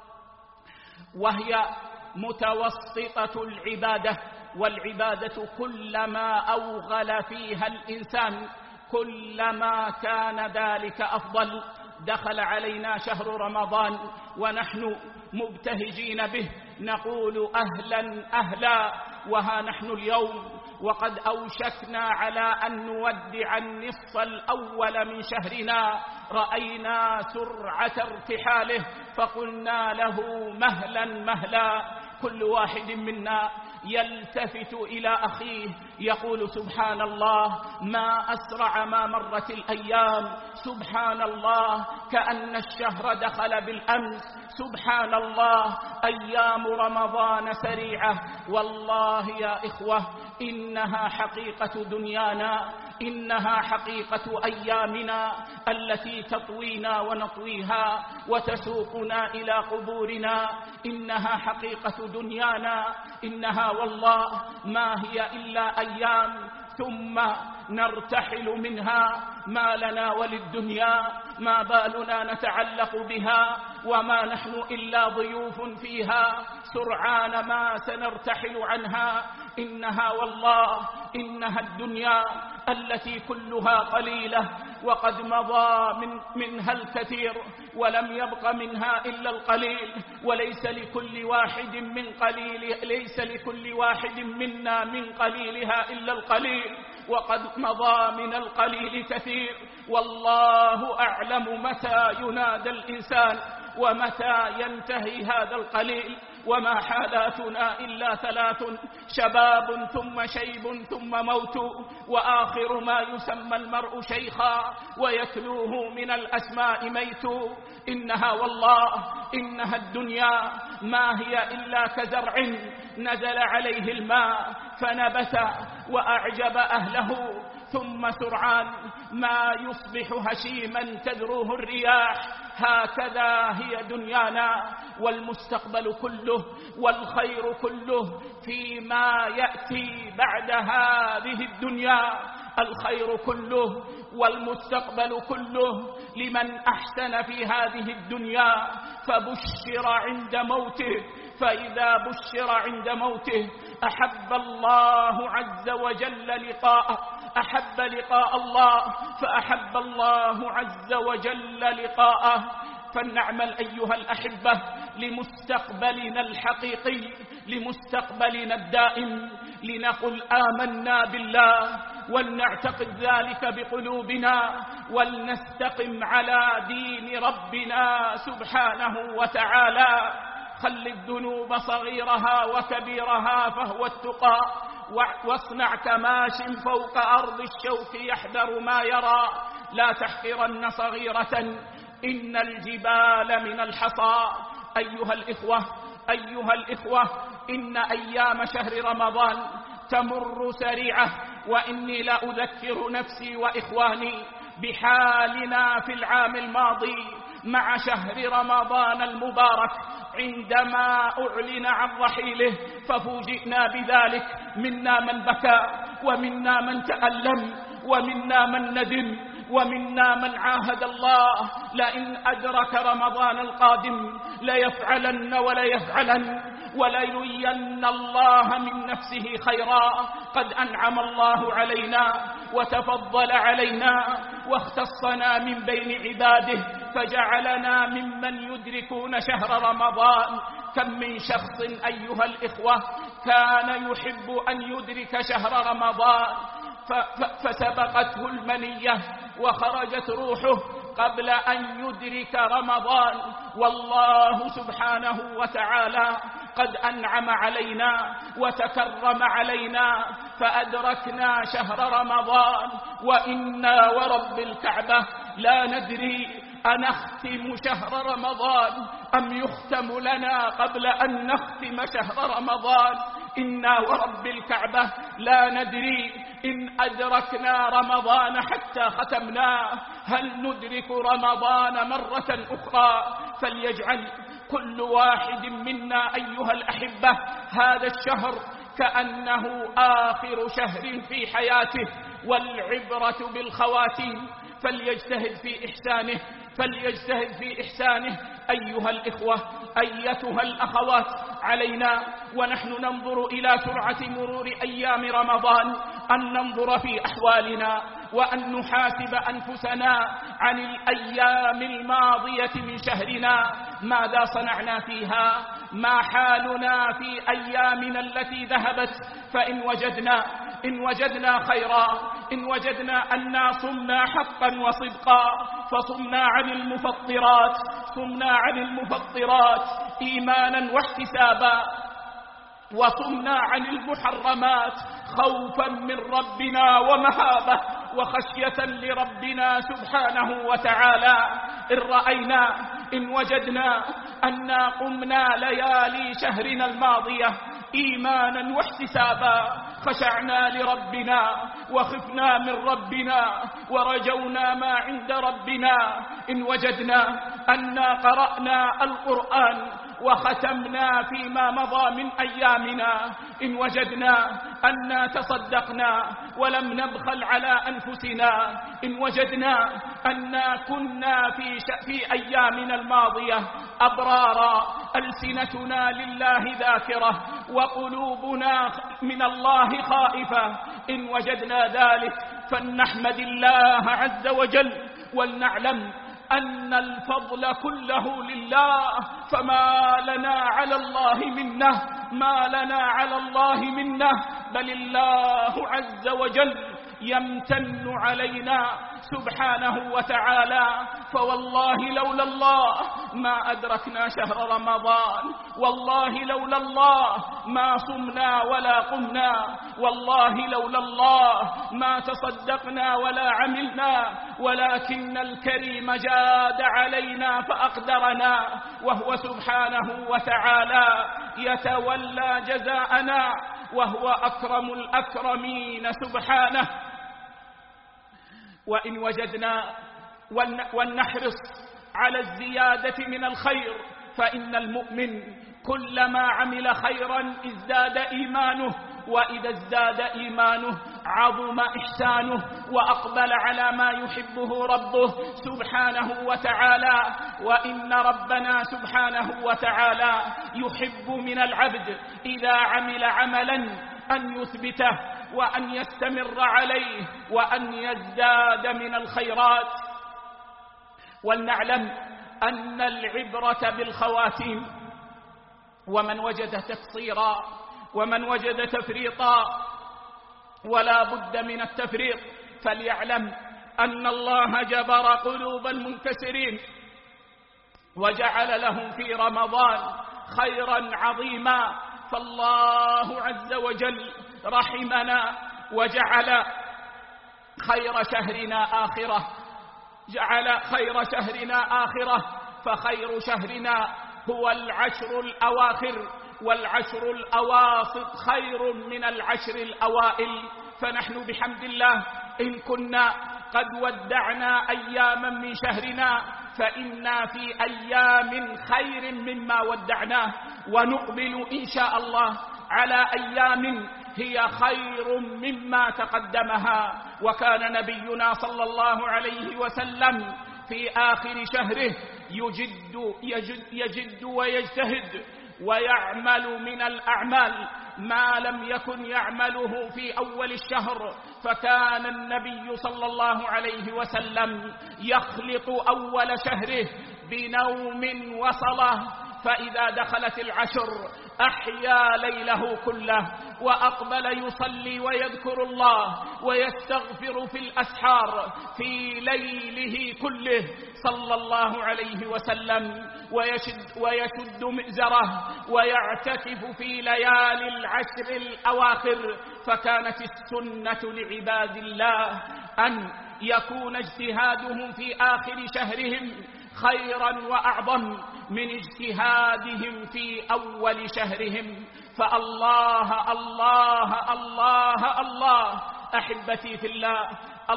وهي متوسطة العبادة. والعبادة كلما أوغل فيها الإنسان كلما كان ذلك أفضل. دخل علينا شهر رمضان ونحن مبتهجين به، نقول أهلا أهلا، وها نحن اليوم وقد أوشكنا على أن نودع النصف الأول من شهرنا. رأينا سرعة ارتحاله فقلنا له مهلا مهلا. كل واحد منا يلتفت إلى أخيه يقول: سبحان الله، ما أسرع ما مرت الأيام، سبحان الله، كأن الشهر دخل بالأمس، سبحان الله، أيام رمضان سريعة. والله يا إخوة، إنها حقيقة دنيانا، إنها حقيقة أيامنا التي تطوينا ونطويها وتسوقنا إلى قبورنا. إنها حقيقة دنيانا، إنها والله ما هي إلا أيام ثم نرتحل منها. ما لنا وللدنيا، ما بالنا نتعلق بها، وما نحن إلا ضيوف فيها، سرعان ما سنرتحل عنها. إنها والله إنها الدنيا التي كلها قليلة، وقد مضى منها الكثير ولم يبق منها إلا القليل، وليس لكل واحد منا من قليلها إلا القليل، وقد مضى من القليل كثير. والله أعلم متى ينادى الإنسان ومتى ينتهي هذا القليل. وما حالاتنا إلا 3: شباب ثم شيب ثم موت، وآخر ما يسمى المرء شيخا ويتلوه من الأسماء ميت. إنها والله إنها الدنيا ما هي إلا كزرع نزل عليه الماء فنبت وأعجب أهله، ثم سرعان ما يصبح هشيما تذروه الرياح. هكذا هي دنيانا، والمستقبل كله والخير كله فيما يأتي بعد هذه الدنيا. الخير كله والمستقبل كله لمن أحسن في هذه الدنيا فبشر عند موته. فإذا بشر عند موته أحب الله عز وجل لقاءه، أحب لقاء الله، فأحب الله عز وجل لقاءه. فلنعمل أيها الأحبة لمستقبلنا الحقيقي، لمستقبلنا الدائم، لنقل آمنا بالله ولنعتقد ذلك بقلوبنا، ولنستقم على دين ربنا سبحانه وتعالى. خل الذنوب صغيرها وكبيرها فهو التقى، واصنع كماش فوق أرض الشوك يحذر ما يرى. لا تحقرن صغيرة إن الجبال من الحصى. أيها الإخوة إن أيام شهر رمضان تمر سريعة، وإني لا أذكر نفسي وإخواني بحالنا في العام الماضي مع شهر رمضان المبارك عندما أعلن عن رحيله، ففوجئنا بذلك، منا من بكى ومنا من تألم ومنا من ندم ومنا من عاهد الله لئن أدرك رمضان القادم ليفعلن وليفعلن وليرين الله من نفسه خيرا. قد أنعم الله علينا وتفضل علينا واختصنا من بين عباده فجعلنا ممن يدركون شهر رمضان. كم من شخص أيها الإخوة كان يحب أن يدرك شهر رمضان فسبقته المنية وخرجت روحه قبل أن يدرك رمضان، والله سبحانه وتعالى قد أنعم علينا وتكرم علينا فأدركنا شهر رمضان، وإنا ورب الكعبة لا ندري أنختم شهر رمضان أم يختم لنا قبل أن نختم شهر رمضان. إنا ورب الكعبة لا ندري إن أدركنا رمضان حتى ختمناه هل ندرك رمضان مرة أخرى. فليجعل كل واحد منا أيها الأحبة هذا الشهر كأنه آخر شهر في حياته، والعبرة بالخواتيم، فليجتهد في إحسانه أيها الإخوة أيتها الأخوات. علينا ونحن ننظر إلى سرعة مرور أيام رمضان أن ننظر في أحوالنا وأن نحاسب أنفسنا عن الأيام الماضية من شهرنا، ماذا صنعنا فيها، ما حالنا في أيامنا التي ذهبت. فإن وجدنا خيرا، إن وجدنا أننا صمنا حقا وصدقا فصمنا عن المفطرات إيمانا واحتسابا، وصمنا عن المحرمات خوفا من ربنا ومهابة وخشية لربنا سبحانه وتعالى. إن وجدنا أننا قمنا ليالي شهرنا الماضية إيمانا واحتسابا، خشعنا لربنا وخفنا من ربنا ورجونا ما عند ربنا. إن وجدنا أننا قرأنا القرآن وختمنا فيما مضى من أيامنا، إن وجدنا أننا تصدقنا ولم نبخل على أنفسنا، إن وجدنا أننا كنا في أيامنا الماضية أبرارا ألسنتنا لله ذاكرة وقلوبنا من الله خائفة، إن وجدنا ذلك فلنحمد الله عز وجل ولنعلم أن الفضل كله لله، فما لنا على الله منه بل الله عز وجل يمتن علينا سبحانه وتعالى. فوالله لولا الله ما أدركنا شهر رمضان، والله لولا الله ما صمنا ولا قمنا، والله لولا الله ما تصدقنا ولا عملنا، ولكن الكريم جاد علينا فأقدرنا، وهو سبحانه وتعالى يتولى جزاءنا وهو أكرم الأكرمين سبحانه. وإن وجدنا ولنحرص على الزيادة من الخير، فإن المؤمن كلما عمل خيرا ازداد إيمانه، وإذا ازداد إيمانه عظم إحسانه وأقبل على ما يحبه ربه سبحانه وتعالى. وإن ربنا سبحانه وتعالى يحب من العبد إذا عمل عملا أن يثبته وأن يستمر عليه وأن يزداد من الخيرات. ولنعلم أن العبرة بالخواتيم، ومن وجد تقصيرا ومن وجد تفريطا ولا بد من التفريط فليعلم أن الله جبر قلوب المنكسرين وجعل لهم في رمضان خيرا عظيما. فالله عز وجل رحمنا وجعل خير شهرنا آخرة، فخير شهرنا هو العشر الأواخر والعشر الأواسط خير من العشر الأوائل. فنحن بحمد الله إن كنا قد ودعنا أياما من شهرنا فإنا في أيام خير مما ودعناه، ونقبل إن شاء الله على أيام هي خير مما تقدمها. وكان نبينا صلى الله عليه وسلم في آخر شهره يجد ويجتهد ويعمل من الأعمال ما لم يكن يعمله في أول الشهر. فكان النبي صلى الله عليه وسلم يخلط أول شهره بنوم وصلاة، فإذا دخلت العشر أحيا ليله كله وأقبل يصلي ويذكر الله ويستغفر في الأسحار في ليله كله صلى الله عليه وسلم، ويشد مئزره ويعتكف في ليالي العشر الأواخر. فكانت السنة لعباد الله أن يكون اجتهادهم في آخر شهرهم خيرا وأعظم من اجتهادهم في أول شهرهم. فالله الله الله الله أحبتي في الله،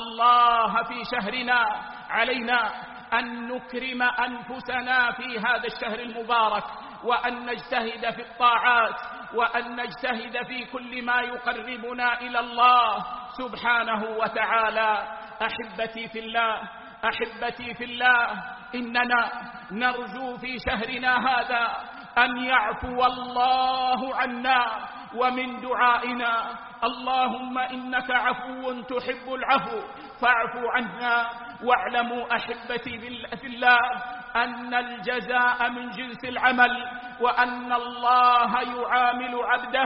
الله في شهرنا علينا أن نكرم أنفسنا في هذا الشهر المبارك، وأن نجتهد في الطاعات، وأن نجتهد في كل ما يقربنا إلى الله سبحانه وتعالى. أحبتي في الله، أحبتي في الله، إننا نرجو في شهرنا هذا أن يعفو الله عنا، ومن دعائنا اللهم إنك عفو تحب العفو فاعف عنا. واعلموا أحبتي في الله أن الجزاء من جنس العمل، وأن الله يعامل عبده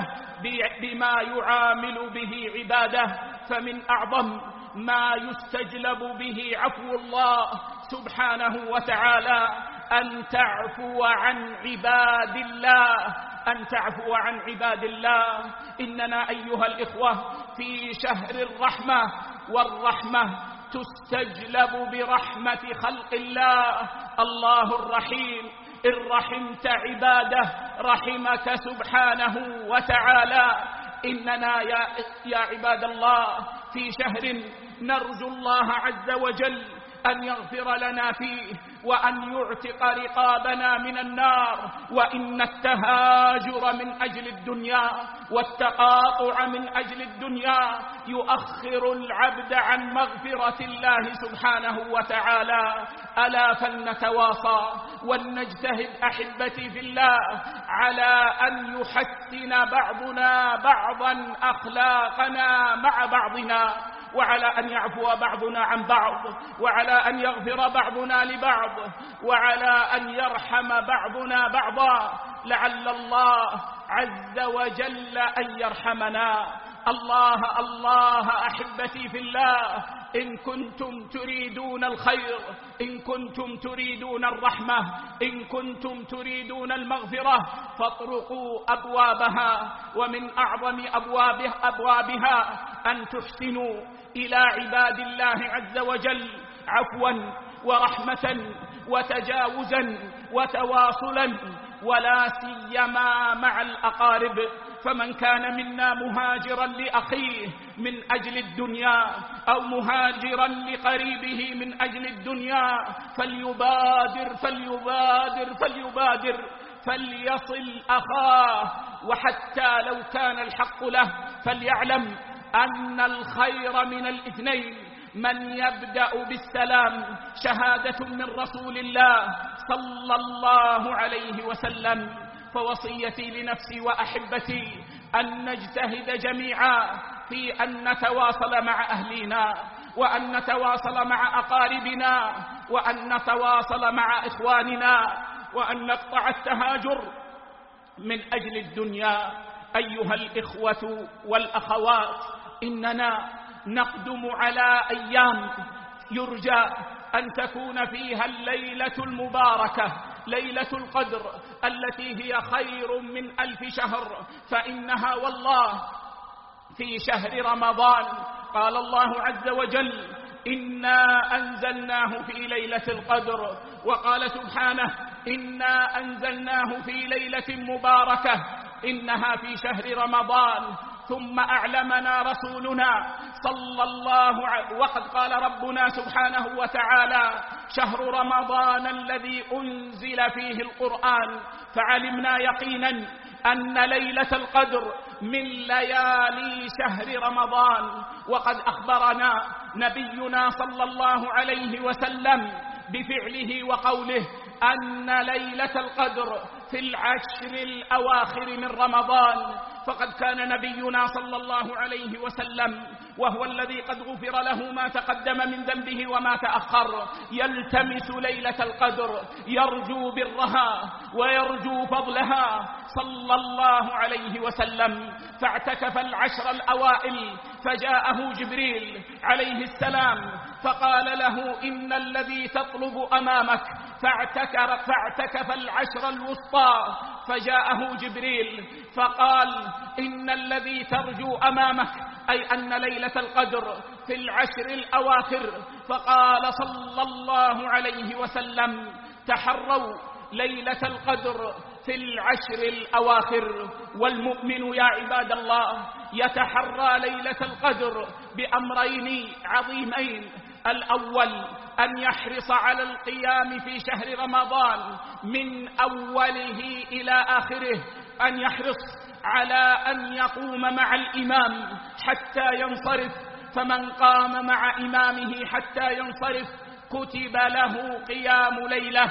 بما يعامل به عباده. فمن أعظم ما يستجلب به عفو الله سبحانه وتعالى أن تعفو عن عباد الله، أن تعفو عن عباد الله. إننا أيها الإخوة في شهر الرحمة، والرحمة تستجلب برحمة خلق الله. الله الرحيم، إن رحمت عباده رحمك سبحانه وتعالى. إننا يا عباد الله في شهر نرجو الله عز وجل أن يغفر لنا فيه، وأن يعتق رقابنا من النار. وإن التهاجر من أجل الدنيا والتقاطع من أجل الدنيا يؤخر العبد عن مغفرة الله سبحانه وتعالى. ألا فلنتواصى ولنجتهد أحبتي في الله على أن يحسن بعضنا بعضا أخلاقنا مع بعضنا، وعلى أن يعفو بعضنا عن بعض، وعلى أن يغفر بعضنا لبعض، وعلى أن يرحم بعضنا بعضا، لعل الله عز وجل أن يرحمنا. الله الله أحبتي في الله، إن كنتم تريدون الخير، إن كنتم تريدون الرحمة، إن كنتم تريدون المغفرة فاطرقوا أبوابها. ومن أعظم أبوابها أن تحسنوا إلى عباد الله عز وجل عفوا ورحمة وتجاوزا وتواصلا، ولا سيما مع الأقارب. فمن كان منا مهاجرا لأخيه من أجل الدنيا، أو مهاجرا لقريبه من أجل الدنيا، فليبادر فليصل أخاه. وحتى لو كان الحق له فليعلم أن الخير من الاثنين من يبدأ بالسلام، شهادة من رسول الله صلى الله عليه وسلم. فوصيتي لنفسي وأحبتي أن نجتهد جميعا في أن نتواصل مع أهلنا، وأن نتواصل مع أقاربنا، وأن نتواصل مع إخواننا، وأن نقطع التهاجر من أجل الدنيا. أيها الإخوة والأخوات، إننا نقدم على أيام يرجى أن تكون فيها الليلة المباركة، ليلة القدر التي هي خير من 1000 شهر. فإنها والله في شهر رمضان قال الله عز وجل: إنا أنزلناه في ليلة القدر. وقال سبحانه: إنا أنزلناه في ليلة مباركة إنها في شهر رمضان. ثم أعلمنا رسولنا صلى الله عليه وقد قال ربنا سبحانه وتعالى: شهر رمضان الذي أنزل فيه القرآن. فعلمنا يقينا أن ليلة القدر من ليالي شهر رمضان. وقد أخبرنا نبينا صلى الله عليه وسلم بفعله وقوله أن ليلة القدر في العشر الأواخر من رمضان. فقد كان نبينا صلى الله عليه وسلم وهو الذي قد غفر له ما تقدم من ذنبه وما تأخر يلتمس ليلة القدر، يرجو برها ويرجو فضلها صلى الله عليه وسلم. فاعتكف العشر الأوائل، فجاءه جبريل عليه السلام فقال له: إن الذي تطلب أمامك. فاعتكف العشر الوسطى، فجاءه جبريل فقال: إن الذي ترجو أمامك، أي أن ليلة القدر في العشر الأواخر. فقال صلى الله عليه وسلم: تحروا ليلة القدر في العشر الأواخر. والمؤمن يا عباد الله يتحرى ليلة القدر بأمرين عظيمين: الأول أن يحرص على القيام في شهر رمضان من أوله إلى آخره، أن يحرص على أن يقوم مع الإمام حتى ينصرف. فمن قام مع إمامه حتى ينصرف كتب له قيام ليلة.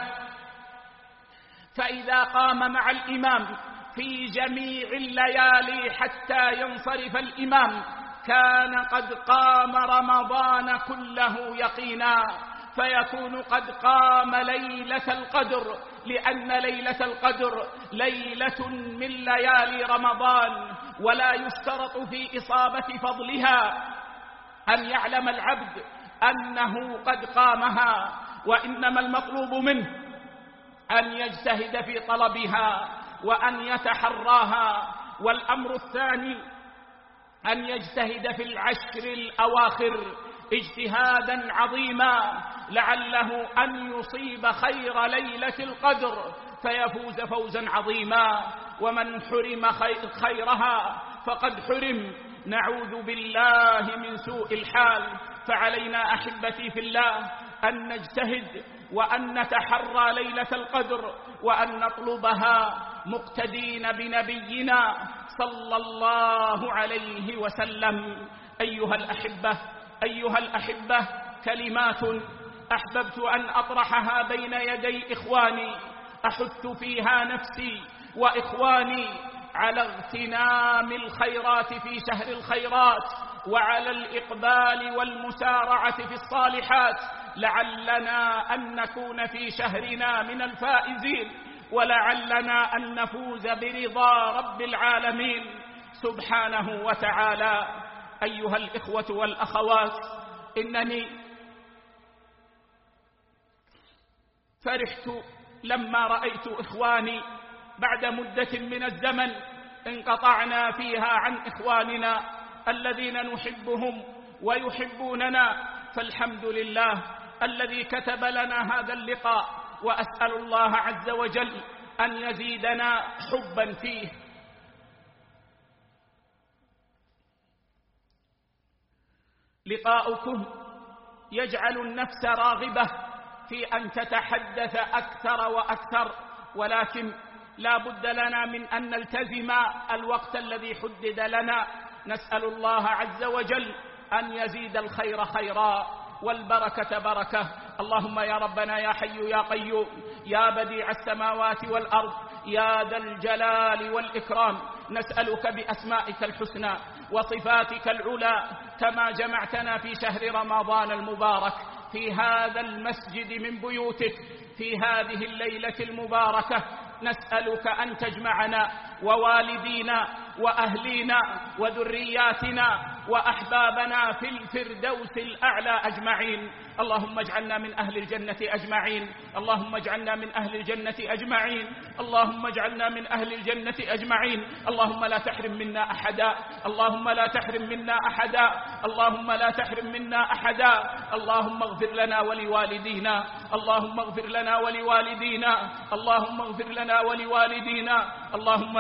فإذا قام مع الإمام في جميع الليالي حتى ينصرف الإمام كان قد قام رمضان كله يقينا، فيكون قد قام ليلة القدر، لأن ليلة القدر ليلة من ليالي رمضان. ولا يشترط في إصابة فضلها أن يعلم العبد أنه قد قامها، وإنما المطلوب منه أن يجتهد في طلبها وأن يتحراها. والأمر الثاني أن يجتهد في العشر الأواخر اجتهادا عظيما لعله أن يصيب خير ليلة القدر فيفوز فوزا عظيما. ومن حرم خيرها فقد حرم. نعوذ بالله من سوء الحال. فعلينا أحبتي في الله أن نجتهد وأن نتحرى ليلة القدر وأن نطلبها مقتدين بنبينا صلى الله عليه وسلم. أيها الأحبة كلمات أحببت أن أطرحها بين يدي إخواني أحث فيها نفسي وإخواني على اغتنام الخيرات في شهر الخيرات وعلى الإقبال والمسارعة في الصالحات، لعلنا أن نكون في شهرنا من الفائزين، ولعلنا أن نفوز برضا رب العالمين سبحانه وتعالى. أيها الإخوة والأخوات، إنني فرحت لما رأيت إخواني بعد مدة من الزمن انقطعنا فيها عن إخواننا الذين نحبهم ويحبوننا، فالحمد لله الذي كتب لنا هذا اللقاء، وأسأل الله عز وجل أن يزيدنا حبا فيه. لقاؤكم يجعل النفس راغبة في أن تتحدث أكثر وأكثر، ولكن لا بد لنا من أن نلتزم الوقت الذي حدد لنا. نسأل الله عز وجل أن يزيد الخير خيرا والبركة بركة. اللهم يا ربنا يا حي يا قيوم يا بديع السماوات والأرض يا ذا الجلال والإكرام، نسألك بأسمائك الحسنى وصفاتك العلى كما جمعتنا في شهر رمضان المبارك في هذا المسجد من بيوتك في هذه الليلة المباركة، نسألك أن تجمعنا ووالدينا وأهلينا وذرياتنا وأحبابنا في الفردوس الأعلى أجمعين. اللهم اجعلنا من أهل الجنة أجمعين، اللهم اجعلنا من أهل الجنة أجمعين، اللهم اجعلنا من أهل الجنة أجمعين. اللهم لا تحرم منا أحدا، اللهم لا تحرم منا أحدا، اللهم لا تحرم منا أحدا. اللهم اغفر لنا ولوالدينا، اللهم اغفر لنا ولوالدينا، اللهم اغفر لنا ولوالدينا. اللهم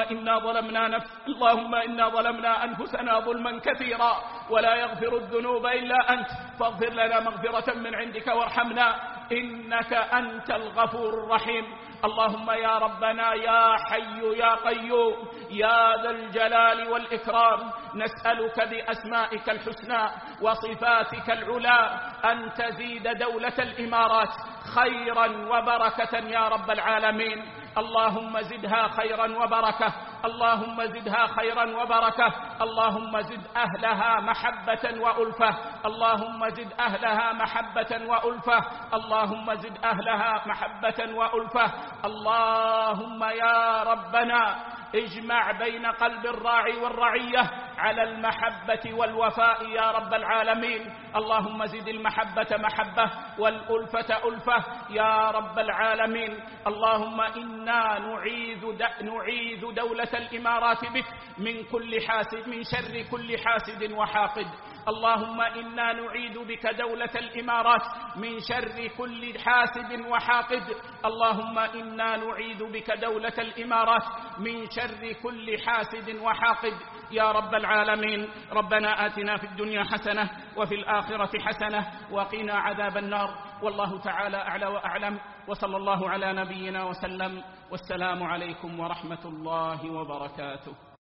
إنا ظلمنا أنفسنا ظلما كثيرا ولا يغفر الذنوب إلا أنت، فاغفر لنا مغفرة من عندك وارحمنا إنك أنت الغفور الرحيم. اللهم يا ربنا يا حي يا قيوم يا ذا الجلال والإكرام، نسألك بأسمائك الحسنى وصفاتك العلى أن تزيد دولة الإمارات خيرا وبركة يا رب العالمين. اللهم زدها خيرا وبركة، اللهم زدها خيرا وبركة، اللهم زد أهلها محبة وألفة، اللهم زد أهلها محبة وألفة، اللهم زد أهلها محبة وألفة. اللهم يا ربنا اجمع بين قلب الراعي والرعية على المحبة والوفاء يا رب العالمين. اللهم زد المحبة محبة والألفة ألفة يا رب العالمين. اللهم إنا نعيذ دولة الإمارات بك من شر كل حاسد وحاقد. اللهم إنا نعيذ بك دولة الإمارات من شر كل حاسد وحاقد. اللهم إنا نعيذ بك دولة الإمارات من شر كل حاسد وحاقد يا رب العالمين. ربنا آتنا في الدنيا حسنة وفي الآخرة حسنة وقنا عذاب النار. والله تعالى أعلى وأعلم، وصلى الله على نبينا وسلم، والسلام عليكم ورحمة الله وبركاته.